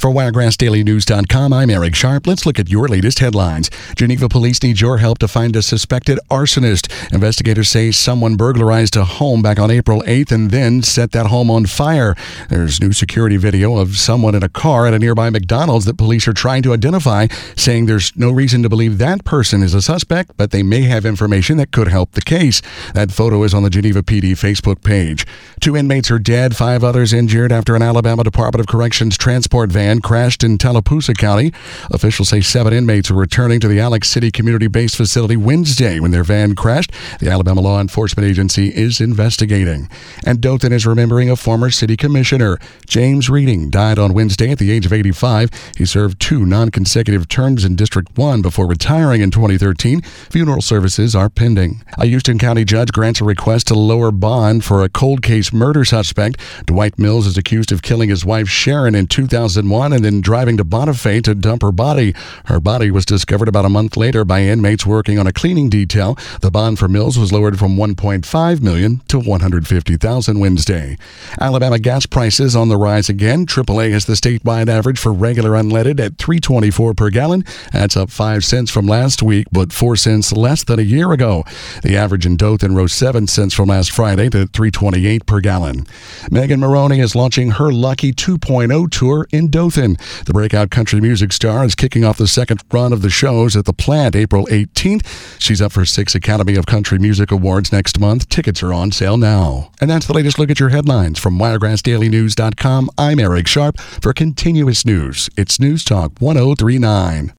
For WiregrassDailyNews.com, I'm Eric Sharp. Let's look at your latest headlines. Geneva police need your help to find a suspected arsonist. Investigators say someone burglarized a home back on April 8th and then set that home on fire. There's new security video of someone in a car at a nearby McDonald's that police are trying to identify, saying there's no reason to believe that person is a suspect, but they may have information that could help the case. That photo is on the Geneva PD Facebook page. 2 inmates are dead, 5 others injured after an Alabama Department of Corrections transport van crashed in Tallapoosa County. Officials say 7 inmates were returning to the Alex City community-based facility Wednesday when their van crashed. The Alabama Law Enforcement Agency is investigating. And Dothan is remembering a former city commissioner. James Reading died on Wednesday at the age of 85. He served 2 non-consecutive terms in District 1 before retiring in 2013. Funeral services are pending. A Houston County judge grants a request to lower bond for a cold case murder suspect. Dwight Mills is accused of killing his wife Sharon in 2001 and then driving to Bonifay to dump her body. Her body was discovered about a month later by inmates working on a cleaning detail. The bond for Mills was lowered from $1.5 million to $150,000 Wednesday. Alabama gas prices on the rise again. AAA is the statewide average for regular unleaded at $3.24 per gallon. That's up 5 cents from last week, but 4 cents less than a year ago. The average in Dothan rose 7 cents from last Friday to $3.28 per gallon. Megan Moroney is launching her Lucky 2.0 tour in Dothan. The breakout country music star is kicking off the second run of the shows at the Plant April 18th. She's up for 6 Academy of Country Music Awards next month. Tickets are on sale now. And that's the latest look at your headlines. From WiregrassDailyNews.com, I'm Eric Sharp. For continuous news, it's News Talk 1039.